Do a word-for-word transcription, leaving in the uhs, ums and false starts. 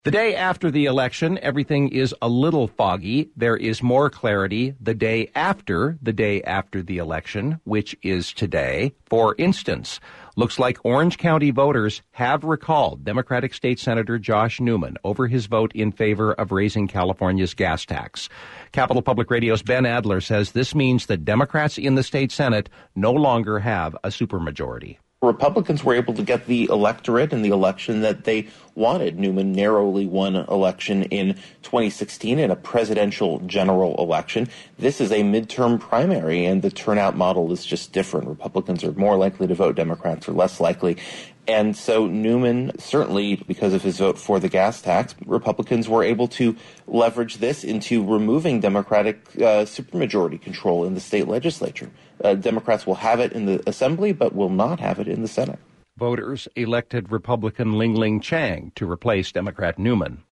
The day after the election, everything is a little foggy. There is more clarity the day after the day after the election, which is today. For instance, looks like Orange County voters have recalled Democratic State Senator Josh Newman over his vote in favor of raising California's gas tax. Capital Public Radio's Ben Adler says this means that Democrats in the state Senate no longer have a supermajority. Republicans were able to get the electorate in the election that they wanted. Newman narrowly won election in twenty sixteen in a presidential general election. This is a midterm primary, and the turnout model is just different. Republicans are more likely to vote. Democrats are less likely. And so Newman, certainly because of his vote for the gas tax, Republicans were able to leverage this into removing Democratic uh, supermajority control in the state legislature. Uh, Democrats will have it in the Assembly, but will not have it in the Senate. Voters elected Republican Ling Ling Chang to replace Democrat Newman.